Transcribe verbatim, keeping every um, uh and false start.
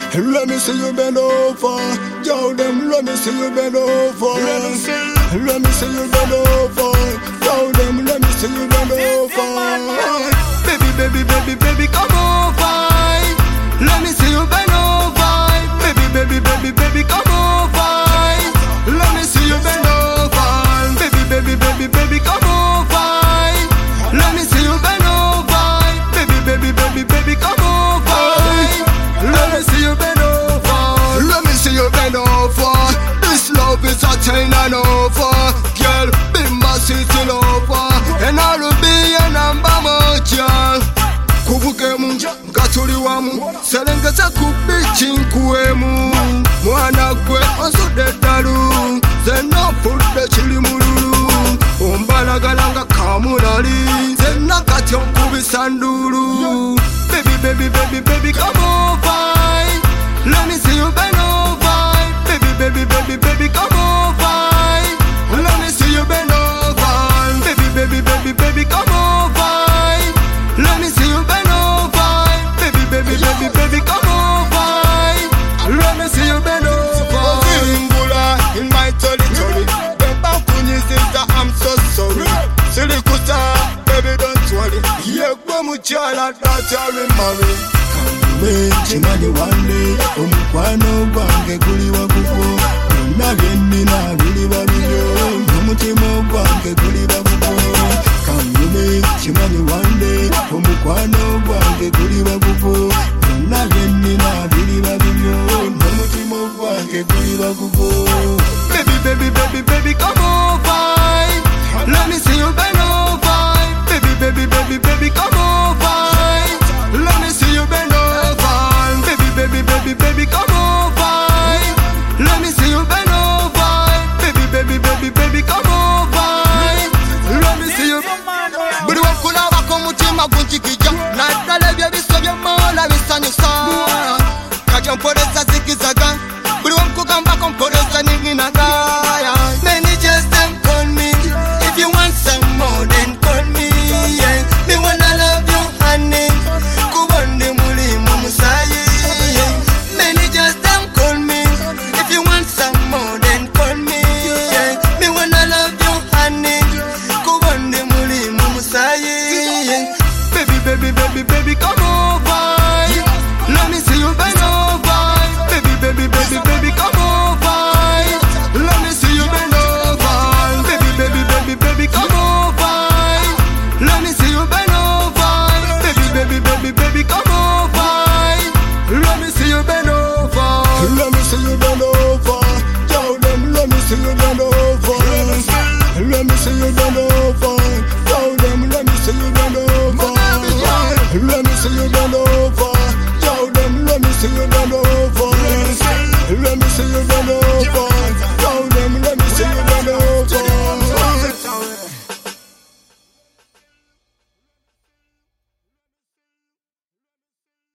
Let me see you bend over. Yo, them, let me see you bend over. Let me see, let me see you bend over. Yo, them, let me see you bend over. Baby, baby, baby, baby, come over. Let me see you bend over. Baby, baby, baby, baby, come over. Let me see you bend over. Baby, baby, baby, baby, come over. Let me see you bend over. Baby, baby, baby, baby, come over. Let me see you bend over. Let me see you bend over. This love is a chain and over. Girl, be my city lover. And I will be a number moja. Kubukemu, gatuli wamu. Selengeza kubichi nkuemu. Mwana kwe onsude dalu. Zena fude chili mululu. Umbala galanga kamunali. Zena katyo kubi sandulu. Baby, baby, baby, baby, come over. Let me see you bend over. Baby, baby, baby, baby, come over. Let me see you bend over. Baby, baby, baby, baby, come over. Let me see you bend over. Baby, baby, baby, baby, come over. Let me see you bend over. Ingula in my territory. Beba kunyi sister, I'm so sorry. Silikuta, baby, don't worry. Yeah, go muchala, that's how we marry. Chimani wande, omukwano gwange guli wagugo. Nageni na bili babyo, nomutimo gwange guli wagugo. Kamune, chimani wande, omukwano gwange guli wagugo. Nageni na bili babyo, nomutimo gwange guli wagugo. Baby, baby, baby, baby, come over. Let me see you bend over. Baby, baby, baby, baby, come over. Let me see you bend over. Baby, baby, baby, baby, come over. Let me see you bend over. Baby, baby, baby, baby, come over. Let me see you. Buri wakula wako mutima gunjikija. Nadale bya bisobya mola bisanyusa. Kajya mporeza zikizaga. Buri wakugamba ko mporeza ninginaga. Many just them call me. If you want some more, then call me. Yeah. Me wanna love you, honey. Kubonde mulimo musayi. Yeah. Many just them call me. If you want some more, then call me. Yeah. Me wanna love you, honey. Kubonde mulimo musayi. Yeah. Baby, baby, baby, baby, come over. Let me see you bend over. Baby, baby, baby, baby, come over. Let me see you bend over. Baby, baby, baby, baby, come over. Let me see you bend over. Baby, baby, baby, baby, come over. Let me see you bend over. Let me see you bend over. Yo, them, let me see you bend over. Let me see you